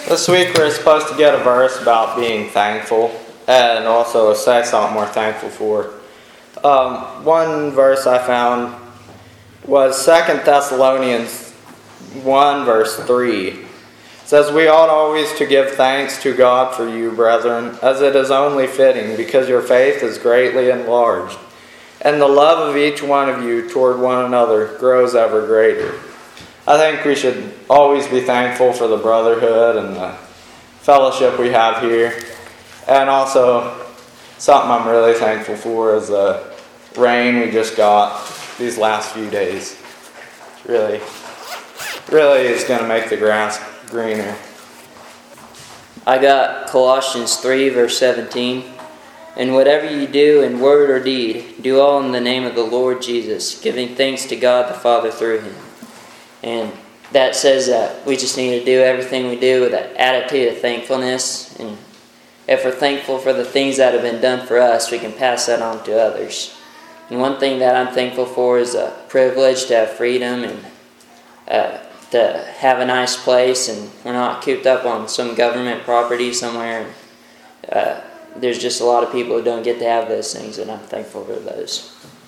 This week we're supposed to get a verse about being thankful and also say something we're thankful for. One verse I found was 2 Thessalonians 1 verse 3. It says, "We ought always to give thanks to God for you, brethren, as it is only fitting, because your faith is greatly enlarged, and the love of each one of you toward one another grows ever greater." I think we should always be thankful for the brotherhood and the fellowship we have here. And also, something I'm really thankful for is the rain we just got these last few days. Really is going to make the grass greener. I got Colossians 3 verse 17. "And whatever you do in word or deed, do all in the name of the Lord Jesus, giving thanks to God the Father through him." And that says that we just need to do everything we do with that attitude of thankfulness. And if we're thankful for the things that have been done for us, we can pass that on to others. And one thing that I'm thankful for is a privilege to have freedom and to have a nice place, and we're not cooped up on some government property somewhere. There's just a lot of people who don't get to have those things, and I'm thankful for those.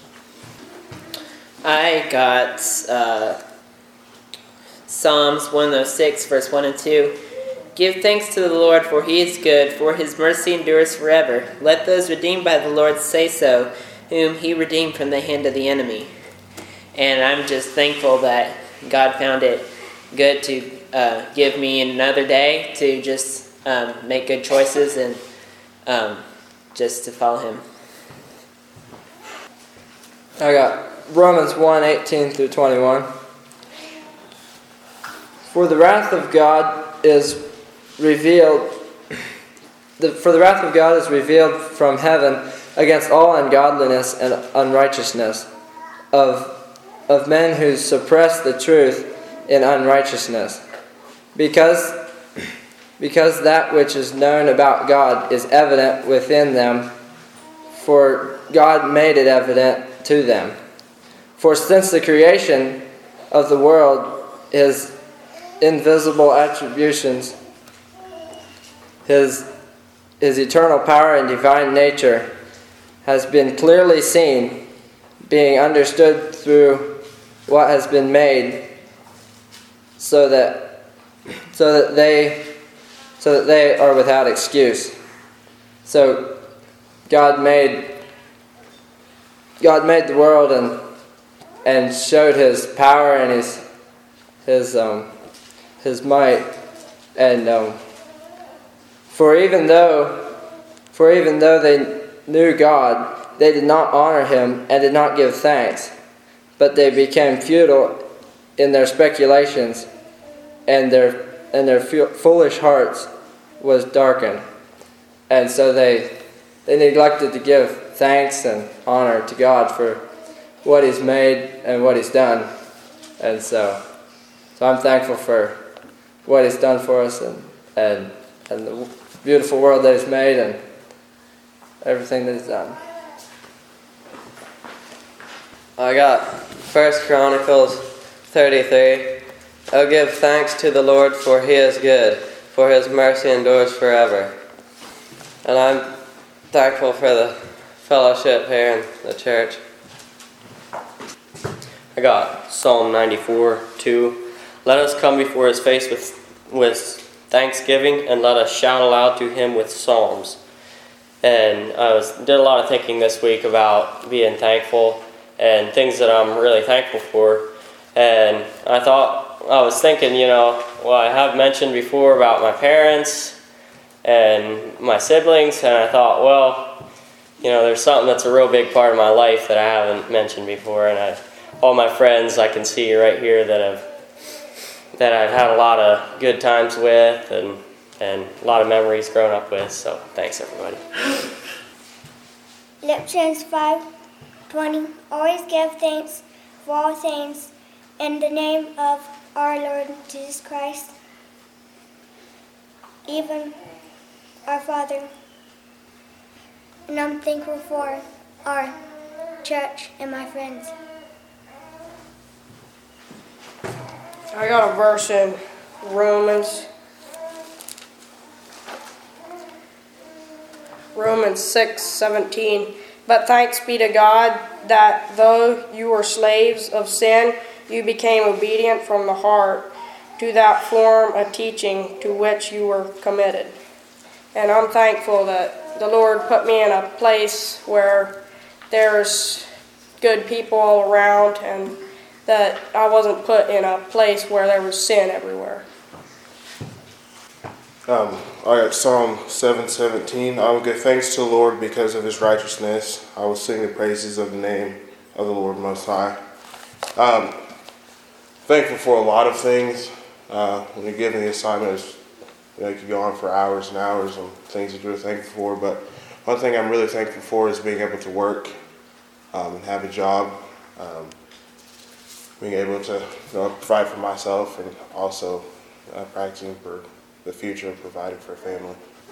I got Psalms 106, verse 1 and 2. "Give thanks to the Lord, for he is good, for his mercy endures forever. Let those redeemed by the Lord say so, whom he redeemed from the hand of the enemy." And I'm just thankful that God found it good to give me another day to just make good choices and just to follow him. I got Romans 1:18 through 21. For the wrath of God is revealed from heaven against all ungodliness and unrighteousness of men who suppress the truth in unrighteousness, because that which is known about God is evident within them, for God made it evident to them. For since the creation of the world, his invisible attributions, his eternal power and divine nature, has been clearly seen, being understood through what has been made, so that they are without excuse. So God made the world and showed his power and his might, and for even though they knew God, they did not honor him and did not give thanks, but they became futile in their speculations, and their foolish hearts was darkened, and so they neglected to give thanks and honor to God for what he's made and what he's done. And so I'm thankful for what he's done for us and the beautiful world that he's made and everything that he's done. I got 1 Chronicles 33. "Oh, give thanks to the Lord, for he is good, for his mercy endures forever." And I'm thankful for the fellowship here in the church. I got Psalm 94:2. "Let us come before his face with thanksgiving, and let us shout aloud to him with psalms." And I did a lot of thinking this week about being thankful and things that I'm really thankful for. And I was thinking, I have mentioned before about my parents and my siblings, and I thought, there's something that's a real big part of my life that I haven't mentioned before, and all my friends I can see right here that I've had a lot of good times with and a lot of memories growing up with. So thanks, everybody. Philippians 5:20. "Always give thanks for all things in the name of our Lord Jesus Christ, even our Father." And I'm thankful for our church and my friends. I got a verse in Romans Romans 6:17. But thanks be to God that though you were slaves of sin, you became obedient from the heart to that form of teaching to which you were committed. And I'm thankful that the Lord put me in a place where there's good people all around, and that I wasn't put in a place where there was sin everywhere. I got Psalm 7:17. I will give thanks to the Lord because of his righteousness. I will sing the praises of the name of the Lord Most High. Thankful for a lot of things. When you're given the assignment, you could go on for hours and hours on things that you're thankful for. But one thing I'm really thankful for is being able to work and have a job. Being able to provide for myself, and also practicing for the future and providing for a family.